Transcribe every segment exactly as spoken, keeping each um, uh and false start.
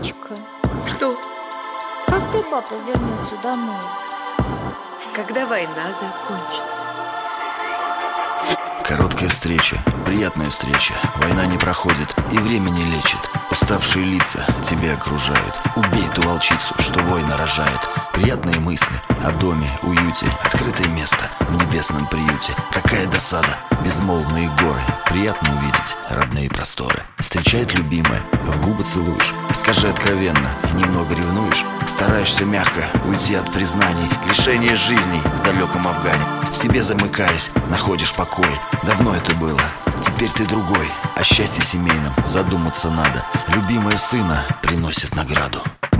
Мамочка, Что? когда папа вернется домой? Когда война закончится. Короткая встреча, приятная встреча. Война не проходит и время не лечит. Уставшие лица тебя окружают. Убей ту волчицу, что война рожает. Приятные мысли о доме, уюте. Открытое место в небесном приюте. Какая досада, безмолвные горы. Приятно увидеть родные просторы. Встречает любимая, в губы целуешь. Скажи откровенно, немного ревнуешь. Стараешься мягко уйти от признаний. Лишение жизней в далеком Афгане. В себе замыкаясь, находишь покой. Давно это было, теперь ты другой. О счастье семейном задуматься надо. Любимая сына приносит награду.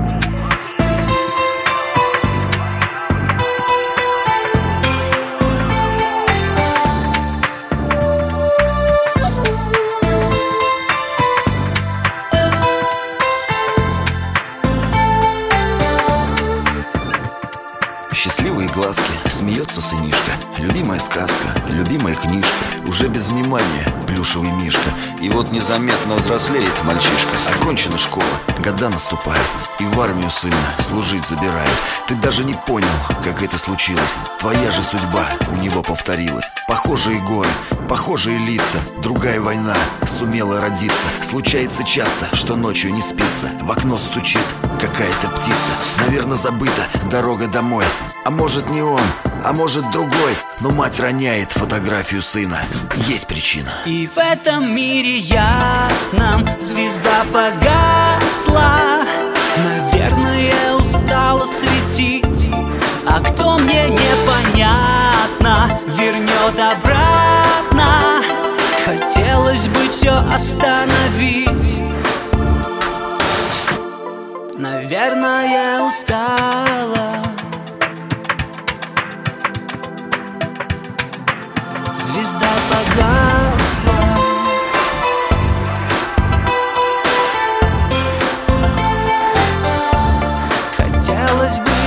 Счастливые глазки, смеется сынишка. Любимая сказка, любимая книжка. Уже без внимания плюшевый мишка. И вот незаметно взрослеет мальчишка. Окончена школа, года наступают. И в армию сына служить забирают. Ты даже не понял, как это случилось. Твоя же судьба у него повторилась. Похожие горы, похожие лица. Другая война сумела родиться. Случается часто, что ночью не спится. В окно стучит какая-то птица. Наверное, забыта дорога домой. А может не он, а может другой. Но мать роняет фотографию сына. Есть причина. И в этом мире ясном звезда погасла. Наверное, устала светить. А кто мне непонятно вернет обратно. Хотелось бы все остановить. Наверное, устала. Звезда погасла. Хотелось бы.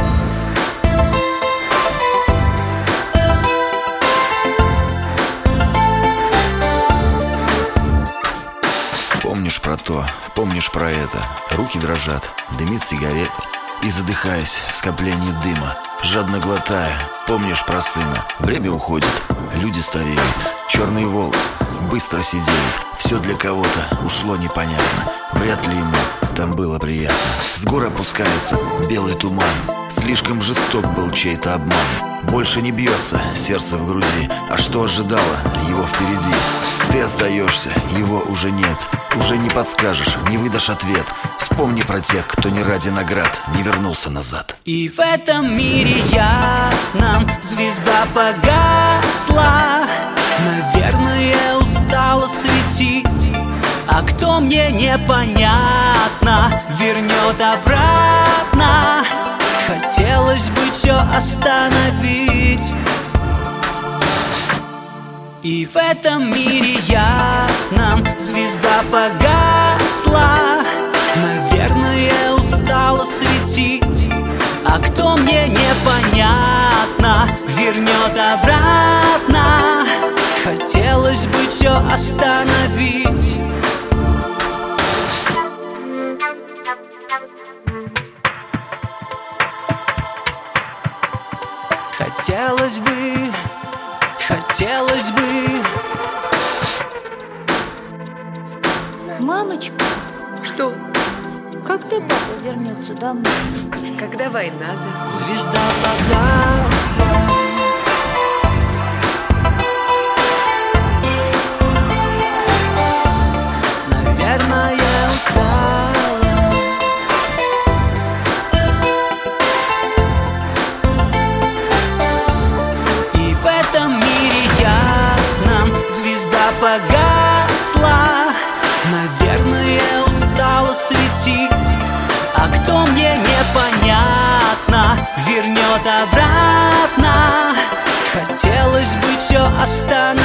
Помнишь про то, помнишь про это. Руки дрожат, дымит сигарета. И задыхаясь в скоплении дыма, жадно глотая, помнишь про сына. Время уходит, люди стареют. Черные волосы быстро сидеют. Все для кого-то ушло непонятно. Вряд ли ему там было приятно. С гор опускается белый туман. Слишком жесток был чей-то обман. Больше не бьется сердце в груди. А что ожидало его впереди? Ты остаешься, его уже нет. Уже не подскажешь, не выдашь ответ. Вспомни про тех, кто не ради наград не вернулся назад. И в этом мире ясном звезда погасла. Наверное, устала светить. А кто мне непонятно вернет обратно. Хотелось бы все остановить. И в этом мире ясном звезда погасла. Наверное, устала светить. А кто мне непонятно вернет обратно. Хотелось бы все остановить. Хотелось бы, хотелось бы. Мамочка, Что? когда папа вернется домой? Когда война закончится. Звезда погасла. Наверное, устала. И в этом мире ясном звезда погасла. Наверное, устала светить. А кто мне непонятно вернет обратно. Хотелось бы все остановить.